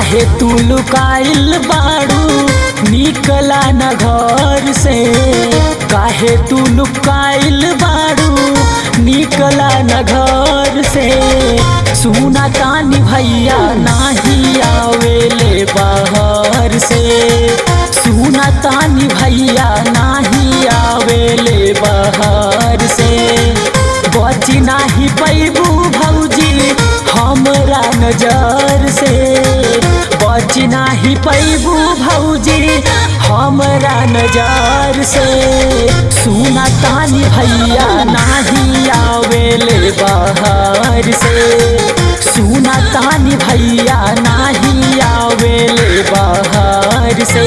काहे तू लुकाइल बाड़ू निकला न घर से, काहे तू लुकाइल बाड़ू निकला न घर से। सुना तानी भैया नाही आवेले बाहर से, सुना तानी भैया नाही आवेले बाहर से। बची नाही पैबू भौजी हमरा नजर से, बची नाही पैबू भौजी हमरा नजर से। सुना तानी भैया नाही आवेले बाहर से, सुना तानी भैया नाही आवेले बाहर से।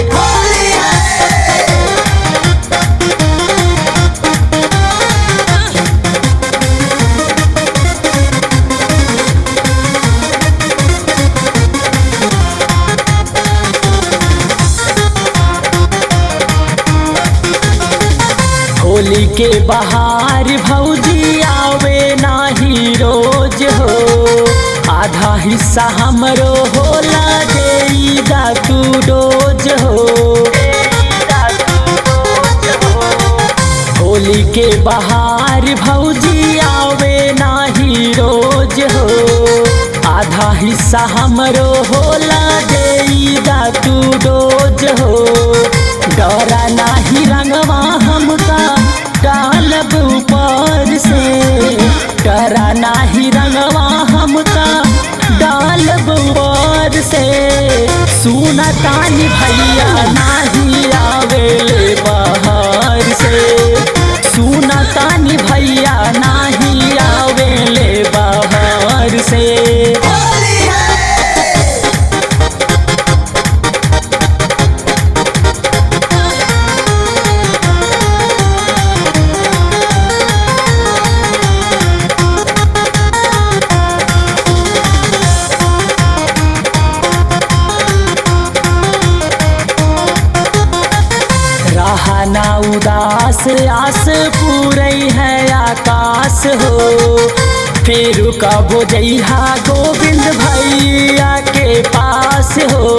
होली के बहार भौजी आवे नाही रोज हो, आधा हिस्सा हमरो होला देईदा तू डोज हो। होली के बहार भौजी आवे नाही रोज हो, आधा हिस्सा हमरो होला देईदा तू डोज हो। डरा नाही रंगवा हमका डालब ऊपर से, डरा नाही रंगवा हमका डालब ऊपर से। सुना तानी भैया नाही आवेले बाहर से, सुना तानी भैया नाही आवेले बाहर से। रहना उदास आस पूरे है आकाश हो, फिर कब जइहा गोविंद भैया के पास हो।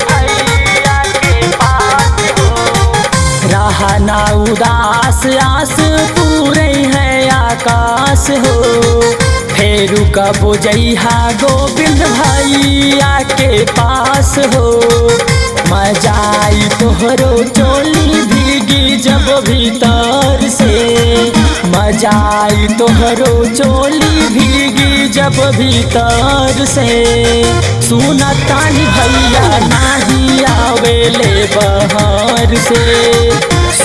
रहना उदास आस पूरे है आकाश हो, फिर कब जइहा गोविंद भैया के पास हो। मजा आई तोहरो चोली भीगी जब भीतर से, मजा आई तोहरो चोली भीगी जब भीतर से। सुना तानी भैया नाही आवेले बाहर से,